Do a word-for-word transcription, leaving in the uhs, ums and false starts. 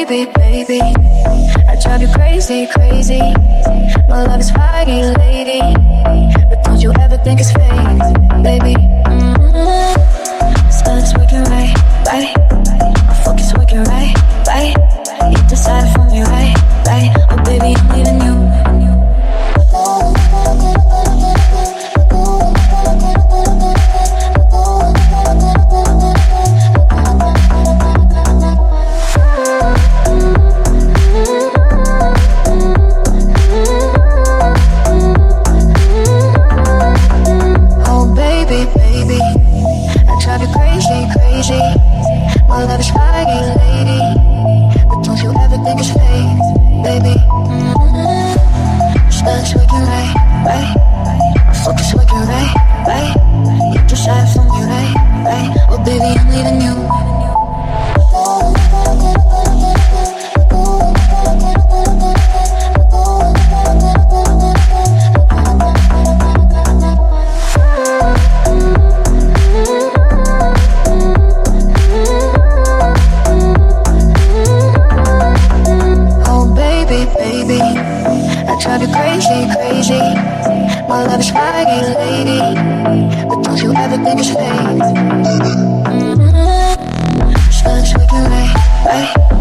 baby, baby, I drive you crazy, crazy. My love is fire, lady, but don't you ever think it's fake, baby. Mm-hmm. Spelling's working right, right. My focus working right, right. You decide for me, right, right. Oh baby, I'm leaving you. My love is fire, lady, but don't you ever think it's fake, baby. Mm-hmm. Spelling's working right, right. My focus working right, right. You decide for me, right, right. Oh baby, I'm leaving you. Drive you crazy, crazy. My love is fire, lady, but don't you ever think it's fake. Mm-hmm. Spelling's working right, right.